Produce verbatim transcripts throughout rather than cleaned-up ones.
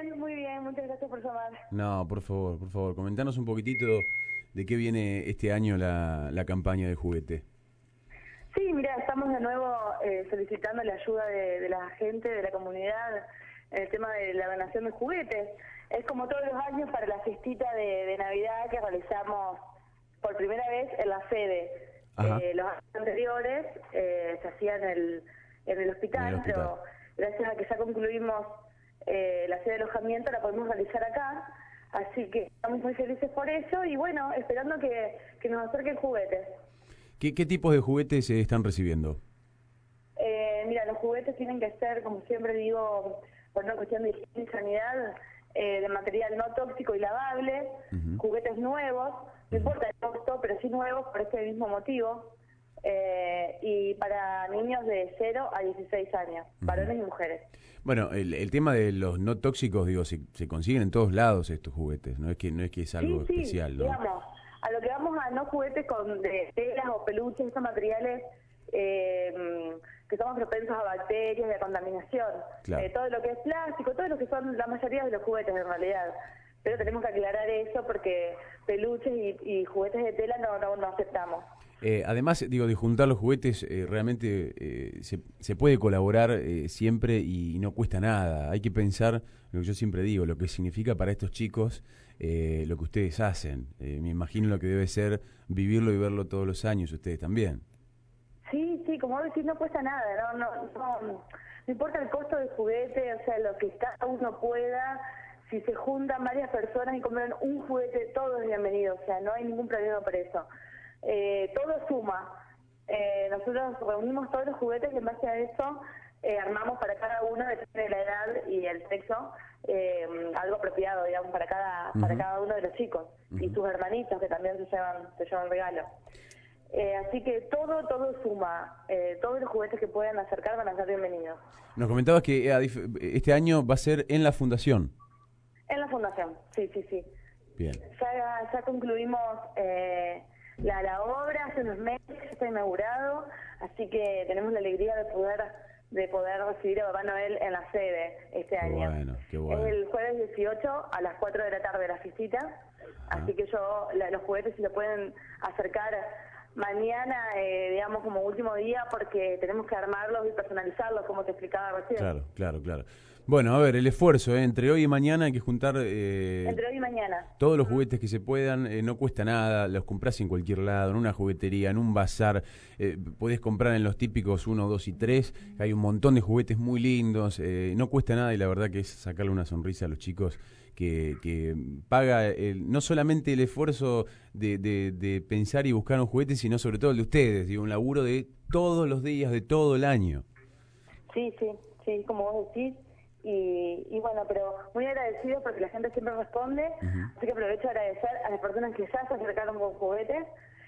bien, muy bien, muchas gracias por llamar. No, por favor, por favor, comentanos un poquitito de qué viene este año la, la campaña de juguete. Sí, mira, estamos de nuevo eh, solicitando la ayuda de, de la gente, de la comunidad, en el tema de la donación de juguetes. Es como todos los años para la fiestita de, de Navidad que realizamos por primera vez en la sede. Ajá. Eh, los años anteriores eh, se hacía en el, en el hospital, En el hospital. pero gracias a que ya concluimos eh, la sede de alojamiento la podemos realizar acá. Así que estamos muy felices por eso y bueno, esperando que, que nos acerquen juguetes. ¿Qué, qué tipos de juguetes se están recibiendo? Eh, mira, los juguetes tienen que ser, como siempre digo, por una cuestión de higiene y sanidad, eh, de material no tóxico y lavable, Uh-huh. juguetes nuevos, no Uh-huh. importa el costo, pero sí nuevos por este mismo motivo, eh, y para niños de cero a dieciséis años, Uh-huh. varones y mujeres. Bueno, el, el tema de los no tóxicos, digo, se, se consiguen en todos lados estos juguetes, no es que no es que es algo Sí, sí, especial, ¿no? digamos, a lo que vamos a no juguetes con de telas o peluches, estos materiales eh, que somos propensos a bacterias y a contaminación. Claro. Eh, todo lo que es plástico, todo lo que son la mayoría de los juguetes en realidad. Pero tenemos que aclarar eso porque peluches y, y juguetes de tela no, no, no aceptamos. Eh, además, digo, de juntar los juguetes, eh, realmente eh, se, se puede colaborar eh, siempre y no cuesta nada. Hay que pensar, lo que yo siempre digo, lo que significa para estos chicos eh, lo que ustedes hacen. Eh, me imagino lo que debe ser vivirlo y verlo todos los años, ustedes también. Sí, sí, como vos decís, no cuesta nada, no, no, no, no importa el costo del juguete, o sea, lo que cada uno pueda. Si se juntan varias personas y compran un juguete, todo es bienvenido, o sea, no hay ningún problema por eso. Eh, todo suma. Eh, nosotros reunimos todos los juguetes y en base a eso eh, armamos para cada uno, depende de la edad y el sexo, eh, algo apropiado, digamos, para cada uh-huh. para cada uno de los chicos uh-huh. y sus hermanitos que también se llevan se llevan regalo. Eh, así que todo todo suma. Eh, todos los juguetes que puedan acercar van a ser bienvenidos. Nos comentabas que eh, este año va a ser en la fundación. En la fundación, sí, sí, sí. Bien. Ya, ya concluimos eh, la, la obra hace unos meses, ya está inaugurado, así que tenemos la alegría de poder de poder recibir a Papá Noel en la sede este qué año. Bueno, qué bueno. Es el jueves dieciocho a las cuatro de la tarde la visita, ah. así que yo la, los juguetes se lo pueden acercar mañana, eh, digamos, como último día, porque tenemos que armarlos y personalizarlos, como te explicaba recién. Claro, claro, claro. Bueno, a ver, el esfuerzo, ¿eh? Entre hoy y mañana hay que juntar... Eh, Entre hoy y mañana. Todos los juguetes que se puedan, eh, no cuesta nada, los comprás en cualquier lado, en una juguetería, en un bazar, eh, podés comprar en los típicos uno, dos y tres, hay un montón de juguetes muy lindos, eh, no cuesta nada y la verdad que es sacarle una sonrisa a los chicos que, que paga el, no solamente el esfuerzo de, de, de pensar y buscar un juguete, sino sobre todo el de ustedes, digo, un laburo de todos los días, de todo el año. Sí, sí, sí, como vos decís. Y, y bueno, pero muy agradecido porque la gente siempre responde, uh-huh. así que aprovecho a agradecer a las personas que ya se acercaron con juguetes,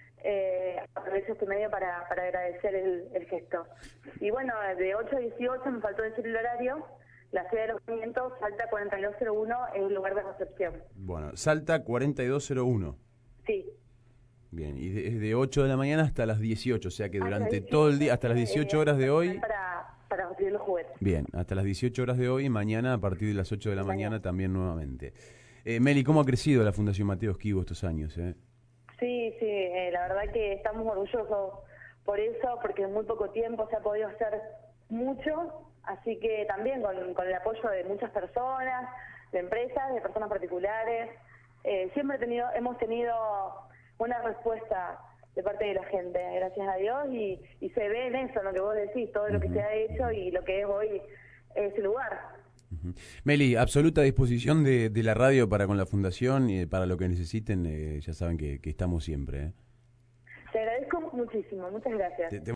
eh, aprovecho este medio para, para agradecer el, el gesto. Y bueno, de ocho a dieciocho, me faltó decir el horario, la sede de alojamiento, Salta cuarenta y dos cero uno, es el lugar de recepción. Bueno, Salta cuarenta y dos cero uno. Sí. Bien, y es de, de ocho de la mañana hasta las dieciocho, o sea que durante dieciocho, todo el día, hasta las dieciocho horas de hoy... Para, para recibir los juguetes. Bien, hasta las dieciocho horas de hoy y mañana a partir de las ocho de la mañana, mañana también nuevamente. Eh, Meli, ¿cómo ha crecido la Fundación Mateo Esquivo estos años? Eh? Sí, sí, eh, la verdad que estamos orgullosos por eso, porque en muy poco tiempo se ha podido hacer mucho, así que también con, con el apoyo de muchas personas, de empresas, de personas particulares, eh, siempre he tenido, hemos tenido una respuesta de parte de la gente, gracias a Dios, y, y se ve en eso, lo que vos decís, todo lo que se ha hecho y lo que es hoy ese lugar. Uh-huh. Meli, absoluta disposición de, de la radio para con la Fundación y para lo que necesiten, eh, ya saben que, que estamos siempre. ¿eh? Te agradezco muchísimo, muchas gracias. Te, te